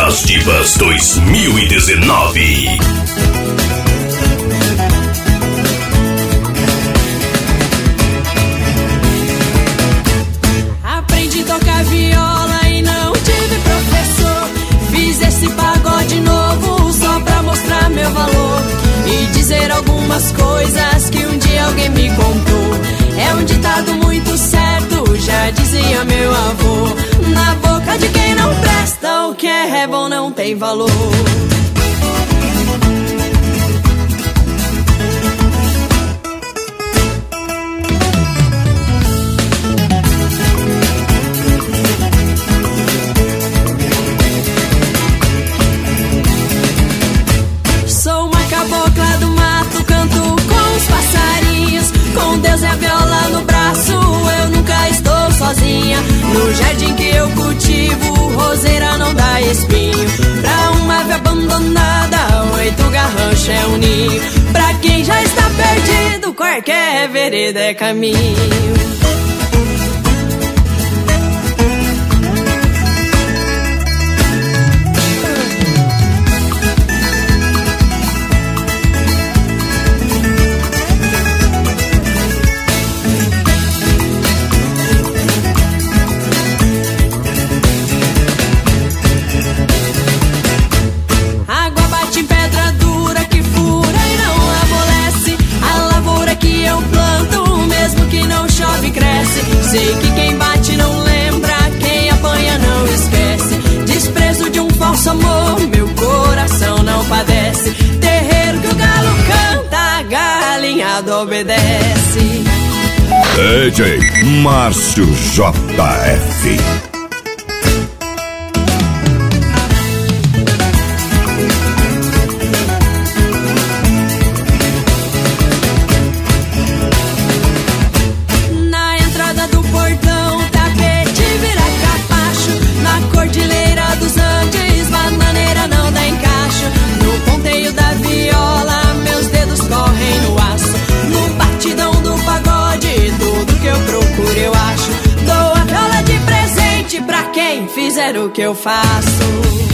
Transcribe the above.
das Divas 2019. Aprendi a tocar viola e não tive professor. Fiz esse pagode novo só pra mostrar meu valor e dizer algumas coisas que um dia alguém me contou. É um ditado muito certo, já dizia meu avô: na boca de quem não presta, o que é bom não tem valor. Sou uma cabocla do mato, canto com os passarinhos. Com Deus e a viola no braço, eu nunca estou sozinha. No jardim que eu cultivo, roseira não dá espinho. Pra uma ave abandonada, 8 garranchos é um ninho. Pra quem já está perdido, qualquer vereda é caminho. Sei que quem bate não lembra, quem apanha não esquece. Desprezo de um falso amor, meu coração não padece. Terreiro que o galo canta, galinhado obedece. DJ Márcio JF. Eu acho, dou a viola de presente pra quem fizer o que eu faço.